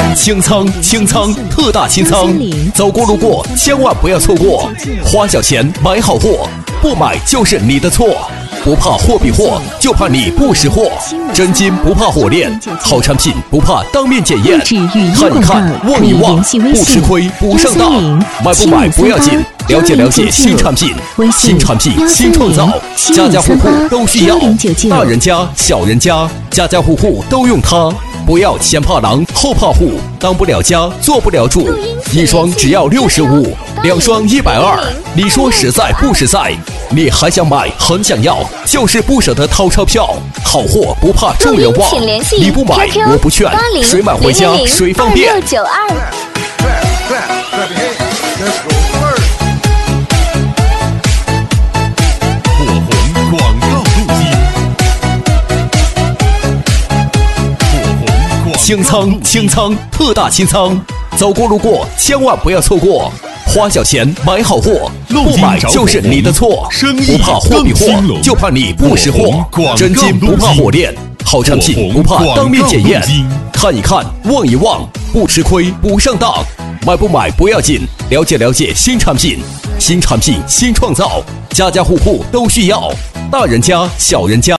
清仓特大清仓，走过路过千万不要错过，花小钱买好货，不买就是你的错。不怕货比货，就怕你不识货。真金不怕火炼，好产品不怕当面检验。看一看，望一望，不吃亏不上当。买不买不要紧，了解新产品，新产品新创造，家家户户都需要。大人家小人家，家家户户都用它。不要前怕狼后怕虎，当不了家做不了主。一双只要65，两双120，你说实在不实在？你还想买很想要，就是不舍得掏钞票。好货不怕众人望，你不买我不劝，谁买回家谁方便。清仓特大清仓，走过路过千万不要错过。花小钱买好货，不买就是你的错。不怕货比货，就怕你不识货。真金不怕火炼，好产品不怕当面检验。看一看，望一望，不吃亏不上当。买不买不要紧，了解新产品，新产品新创造，家家户户都需要。大人家小人家。